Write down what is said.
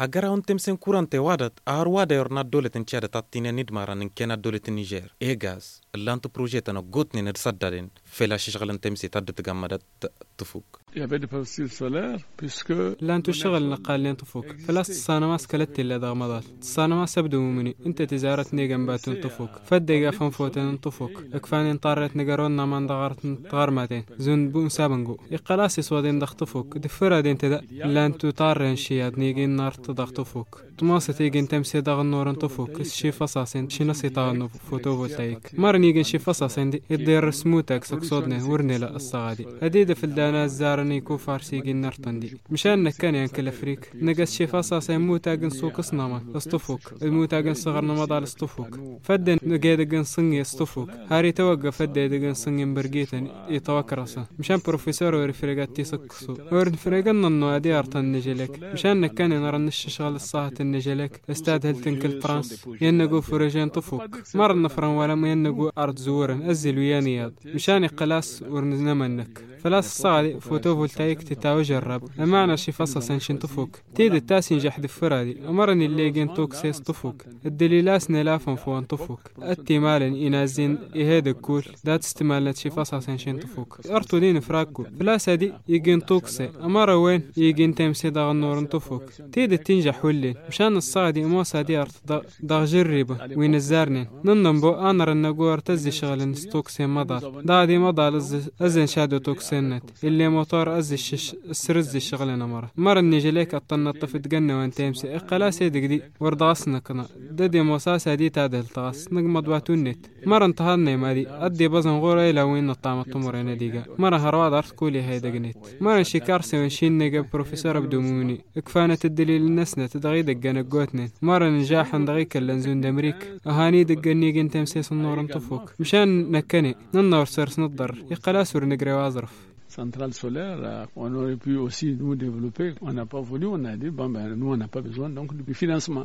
agara on temsen kurante wadat ar wada yorna doletin chada tatine nidmaran kena doletin Niger egas lantu projet ana gotni nedsaddaden fela shishgalan temsi tadat gamadat tufuk. Il y avait des panneaux solaires puisque لان تشتغل نقالين طفوك فلاست الصانما سكلت اللي ضغمضات الصانما سبدو مني انت تزارت نيجن باتون طفوك فدقا فنفوتن طفوك اكفاني انطارت نقرونا من ضغرت تغرمتين زون بوم سابنقو يقلاسي سوادين ضغ طفوك دفرا دين تدا لان تطارن شياد نيجن نار تضغ طفوك تماسة تيجن تمسي ضغ النور طفوك شي فصاصين شي نسي طاغنو فوتوفولتايك مار نيجن شي فصاصين دي يدير سموتاك سكسودني ورني لا الصغادي هديد في الدانا الزارني كوفار سيجن نارتندي مشان كان ينكل أفريق نجس شي فصاص موتاجن سوق صنما استفوك الموتاجن صغرنا مضال استفوك فدن نجادجن صني استفوك هاري توقف فدن صني برجيتن يتوكرسا مشان بروفيسور ورفرقات تسقسو ورفرقنا إنه أدي أرتن نجلك مشان كان نرى نششغل الصاحة النجلك استاد هلتنكل فرنسا ينجو فرجان طفوك مر النفرن ولا ما ينجو أرض زورن أزل ويانياد مشان قلاس ورنزنمنك فلاس الصعد فوتوفولتايك تتاوج الرب المعنى شي فصص انشن طفوك تيد التاسين جحد فرادي امرني اللي جن توك سيس طفوك الدليلاس نلافن فوان طفوك التمال ينازين يهيد كول دات استمالت شي فصص انشن طفوك ارتولين فراكو فلاس هدي يجن توكسي امر وين يجن تمسي دغ النور طفوك تيد تنجح ولي مشان الصعدي موسى دي ارت دغ جربه وين الزارنين ننبو انر النغور تزي شغل نستوكسي مضال دادي مضال ازن شادو توكسينت اللي موتور ازي السرز الشغلنا مرة النجليك الطنة طفت جنة وانت يمسي قلاسي دقدي وردغسنا كنا ددي موساسة دي تعدل تغس نقمض واتونت مرة انتهالنا مادي أدي بزن غورة إلى وين الطعم الطمرين ديقا مرة هرواد عرض كولي هاي دقنيت مرة شكارسي ونشين نقب بروفيسور بدوموني اكفانة الدليل النسنة تدغي دقنا قوتنين مرة نجاح دغيك اللنزون دامريك أهاني دقني جنت يمسيس النور انطفوك مشان نكني ننور سرس نضر يقلاس ورنقري وازرف centrale solaire, on aurait pu aussi nous développer. On n'a pas voulu, on a dit, bon, ben, nous, on n'a pas besoin donc du financement.